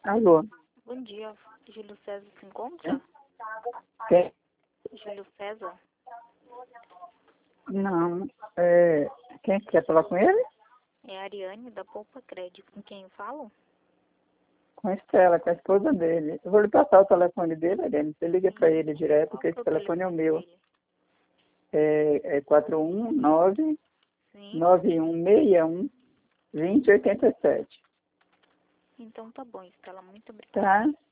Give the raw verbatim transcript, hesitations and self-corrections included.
Alô? Bom dia. Júlio César se encontra? Quem? Júlio César? Não. É, quem quer falar com ele? É a Ariane, da Poupa Crédito. Com quem eu falo? Com a Estela, com a esposa dele. Eu vou lhe passar o telefone dele, Ariane. Você liga para ele direto, Qual porque que é esse o telefone é o meu. dele? É, é quatro um nove, Sim. nove um seis um, dois zero oito sete. Então tá bom, Estela. Muito obrigada. Tá?